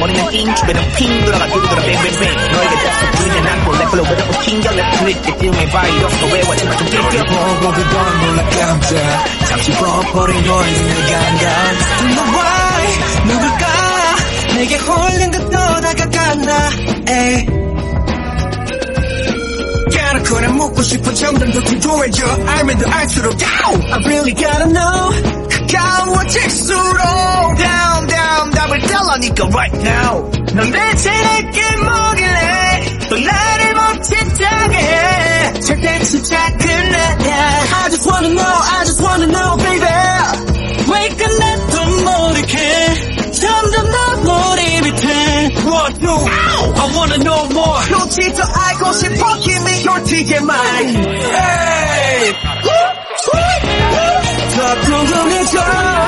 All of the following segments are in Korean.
머리는 띵 주변은 핑 돌아가 두드러라 뱅뱅뱅 너에게 das서 주인의 난 볼래 글로 외롭고 튕겨 Let's do it 때쯤에 바이러스가 외워 제발 좀 뛸게요 보고 그건 몰라 깜짝 잠시 버버린 너의 내가 안간 Don't know why 누굴까 내게 홀린 듯 또 다가간다 에이 깨알코나 묻고 싶어 점점 더 기도해줘 알면 더 알수록 I really gotta know 가까워질수록 Down down 답을 달라니까 right now 넌 대체 내게 뭐길래 또 나를 멈칫하게 해 절대 침착은 나야 I just wanna know baby 왜 끝났던 모르게 점점 더 몰입이 돼 What do I wanna know more 굳이 더 알고 싶어 Give me your TMI Hey 더 궁금해져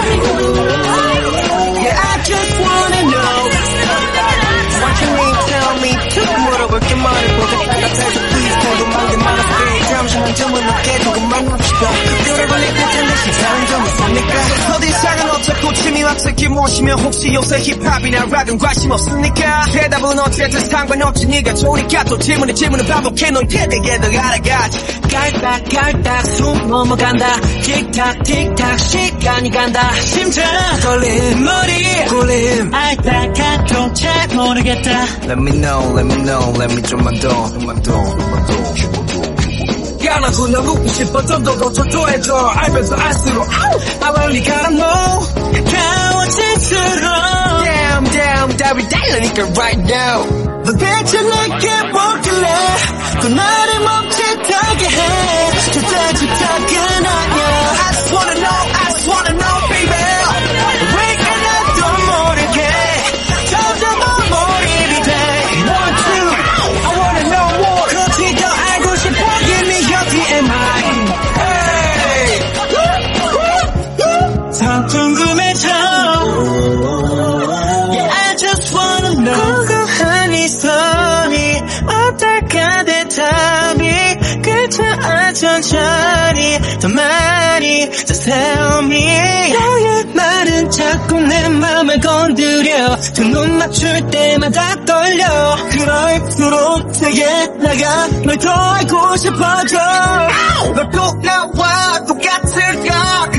Yeah I just wanna know What you mean tell me 툭 물어볼게 말해보겠다 같아서 please 궁금한 게 많았어 잠시만 점을 놓게 조금만 납시다 그래 걸릴 텐데 시간은 좀 있습니까 어디상은 어차피 취미와 특히 무엇이면 혹시 요새 힙합이나 락은 관심 없습니까 대답은 어쨌든 상관없지 네가 좋으니까 또 질문에 반복해 너희들에게 더 알아가지 깔딱깔딱 숨 넘어간다 틱탁 틱탁 시간이 간다 심장 떨림 머리 굴림 알딱한 잘 모르겠다 Let me know let me 좀만 더 야나도 나 묻고 싶어 좀 더 초조해져 알면서 알수록 I really gotta know 가까워질수록 Damn 답이 달라니까 right now 대체 내게 뭐길래 또 나를 멈칫하게 해 절대 집착은 아니야 I just wanna know baby 왜 끝났던 모르게 점점 더 몰입이 돼 Want to I wanna know more 굳이 더 알고 싶어 Give me your TMI Hey 더 궁금해져 Yeah I just wanna know 궁금한 이 소리 어떨까 대답이 괜찮아 천천히 더 많이 Just tell me 너의 말은 자꾸 내 맘을 건드려 두 눈 맞출 때마다 떨려 그럴수록 세게 나가 널 더 알고 싶어져 너 또 나와 똑같을까